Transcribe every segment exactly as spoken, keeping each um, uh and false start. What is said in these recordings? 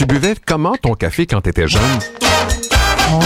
buvais comment ton café quand t'étais jeune? Oh.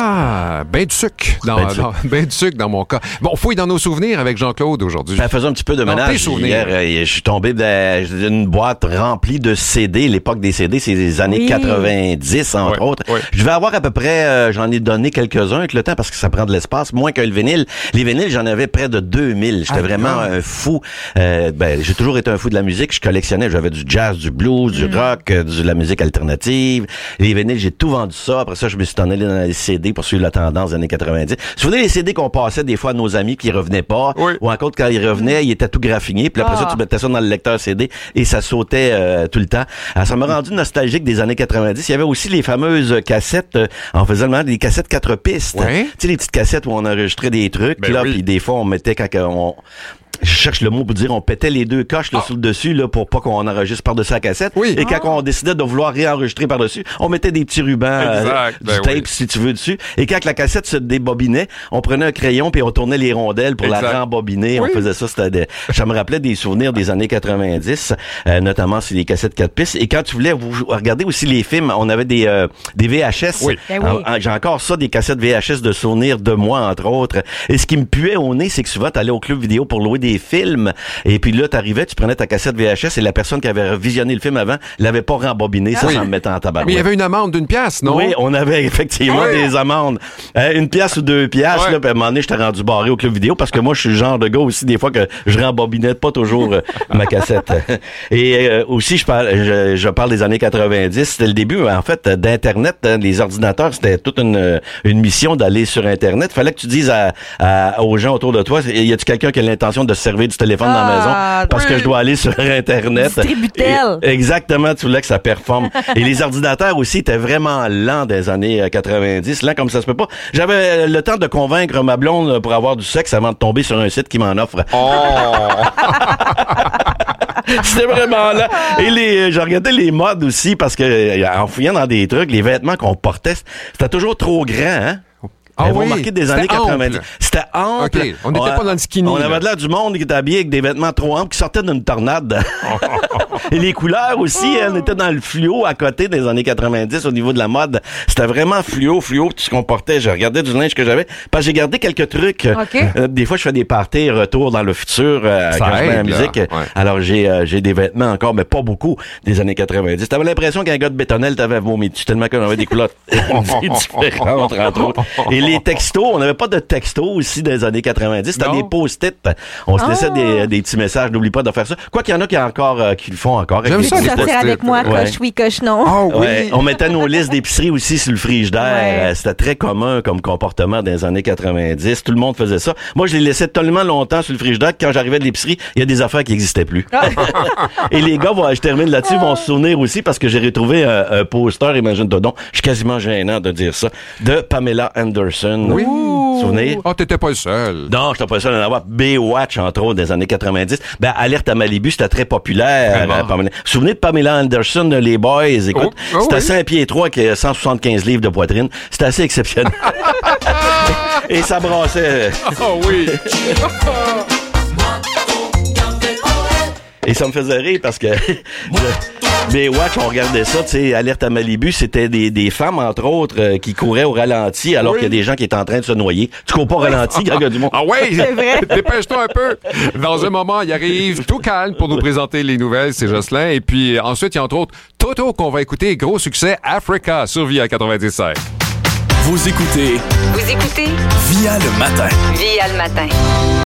Ah, ben du sucre. Dans, ben, du dans, ben du sucre dans mon cas. Bon, fouille dans nos souvenirs avec Jean-Claude aujourd'hui. Ben, faisons un petit peu de ménage. Hier, euh, je suis tombé d'une boîte remplie de C D. L'époque des C D, c'est les années oui. quatre-vingt-dix, entre oui, autres. Oui. Je vais avoir à peu près, euh, j'en ai donné quelques-uns avec le temps parce que ça prend de l'espace, moins que le vinyle. Les vinyles, j'en avais près de deux mille. J'étais ah, vraiment non. un fou. Euh, ben, j'ai toujours été un fou de la musique. Je collectionnais, j'avais du jazz, du blues, mm. du rock, euh, de la musique alternative. Les vinyles, j'ai tout vendu ça. Après ça, je me suis donné dans les C D pour suivre la tendance des années quatre-vingt-dix. Vous vous souvenez les C D qu'on passait des fois à nos amis qui revenaient pas, oui. ou encore quand ils revenaient, ils étaient tout graffinés, puis après ah. ça, tu mettais ça dans le lecteur C D et ça sautait euh, tout le temps. Alors, ça m'a rendu nostalgique des années quatre-vingt-dix. Il y avait aussi les fameuses cassettes, euh, on faisait le des cassettes quatre pistes. Oui. Tu sais, les petites cassettes où on enregistrait des trucs, ben là, oui. puis des fois, on mettait quand on... Je cherche le mot pour dire on pétait les deux coches là, ah. sur le dessus là, pour pas qu'on enregistre par-dessus la cassette. Oui. Et ah. quand on décidait de vouloir réenregistrer par-dessus, on mettait des petits rubans, euh, du ben tape oui. si tu veux dessus. Et quand la cassette se débobinait, on prenait un crayon puis on tournait les rondelles pour exact. la rembobiner. Oui. On faisait ça. C'était des... Ça me rappelait des souvenirs des années quatre-vingt-dix, euh, notamment sur les cassettes quatre pistes. Et quand tu voulais vous regarder aussi les films, on avait des euh, des V H S. Oui. Ben oui. En, en, j'ai encore ça, des cassettes V H S de souvenirs de moi, entre autres. Et ce qui me puait au nez, c'est que souvent, t'allais au club vidéo pour louer des films. Et puis là, t'arrivais, tu prenais ta cassette V H S et la personne qui avait visionné le film avant l'avait pas rembobiné, ça, oui. ça me mettait en tabac. Mais il y avait une amende d'une pièce, non? Oui, on avait effectivement oui. des amendes. Euh, une pièce ou deux pièces, ouais. là, puis à un moment donné, j'étais rendu barré au club vidéo parce que moi, je suis le genre de gars aussi, des fois, que je rembobinais pas toujours euh, ma cassette. Et euh, aussi, je parle, je, je parle des années quatre-vingt-dix, c'était le début, en fait, d'Internet. Hein, les ordinateurs, c'était toute une, une mission d'aller sur Internet. Fallait que tu dises à, à, aux gens autour de toi, y a-tu quelqu'un qui a l'intention de se servir du téléphone ah. dans la maison parce oui. que je dois aller sur Internet. Distributel. Et, exactement, tu voulais que ça performe. Et les ordinateurs aussi étaient vraiment lents des années quatre-vingt-dix, lents comme ça se peut pas. J'avais le temps de convaincre ma blonde pour avoir du sexe avant de tomber sur un site qui m'en offre. Oh! C'était vraiment là. Et les, j'ai regardé les modes aussi parce que en fouillant dans des trucs, les vêtements qu'on portait, c'était toujours trop grand, hein? Ah oui, marqué des années quatre-vingt-dix. C'était ample. Okay. On n'était pas dans le skinny. On là. avait de l'air du monde qui était habillé avec des vêtements trop amples qui sortaient d'une tornade. Et les couleurs aussi, on était dans le fluo à côté des années quatre-vingt-dix au niveau de la mode. C'était vraiment fluo, fluo, tout ce qu'on portait. Je regardais du linge que j'avais. Parce que j'ai gardé quelques trucs. Okay. Euh, des fois, je fais des parties retour dans le futur euh, quand je fais la musique. Ouais. Alors, j'ai euh, j'ai des vêtements encore, mais pas beaucoup, des années quatre-vingt-dix. T'avais l'impression qu'un gars de bétonnel t'avait vomi dessus tellement qu'on avait des couleurs différentes, entre autres. Et les textos, on avait pas de textos aussi des années quatre-vingt-dix. C'était des post-it. On se oh. laissait des, des petits messages. N'oublie pas de faire ça. Quoi qu'il y en a qui, encore, euh, qui le font encore. J'aime ça. Sortir avec moi, ouais. coche oui, coche non. Oh, oui. Ouais. On mettait nos listes d'épicerie aussi sur le frigidaire. Ouais. C'était très commun comme comportement dans les années quatre-vingt-dix. Tout le monde faisait ça. Moi, je les laissais tellement longtemps sur le frigidaire que quand j'arrivais de l'épicerie, il y a des affaires qui n'existaient plus. Et les gars, vont, je termine là-dessus, vont se souvenir aussi parce que j'ai retrouvé un, un poster, imagine-toi donc, je suis quasiment gênant de dire ça, de Pamela Anderson. Oui. Souvenir? Oh, t'étais pas le seul. Non, j'étais pas le seul à en avoir. Baywatch, entre autres, des années quatre-vingt-dix. Ben, Alerte à Malibu, c'était très populaire. Euh, Pamela. Souvenez de Pamela Anderson, les Boys, écoute. Oh, oh, c'était oui. cinq pieds trois qui a cent soixante-quinze livres de poitrine. C'était assez exceptionnel. Et ça brassait. Oh oui. Et ça me faisait rire parce que Baywatch, on regardait ça, tu sais, Alerte à Malibu, c'était des, des femmes, entre autres, euh, qui couraient au ralenti alors oui. qu'il y a des gens qui étaient en train de se noyer. Tu cours pas au ralenti quand il y a du monde. Ah ouais, c'est vrai. Dépêche-toi un peu. Dans un moment, il arrive tout calme pour nous présenter les nouvelles, c'est Jocelyn. Et puis ensuite, il y a entre autres Toto qu'on va écouter, gros succès, Africa sur V I A quatre-vingt-dix-sept. Vous écoutez. Vous écoutez. V I A le matin. V I A le matin.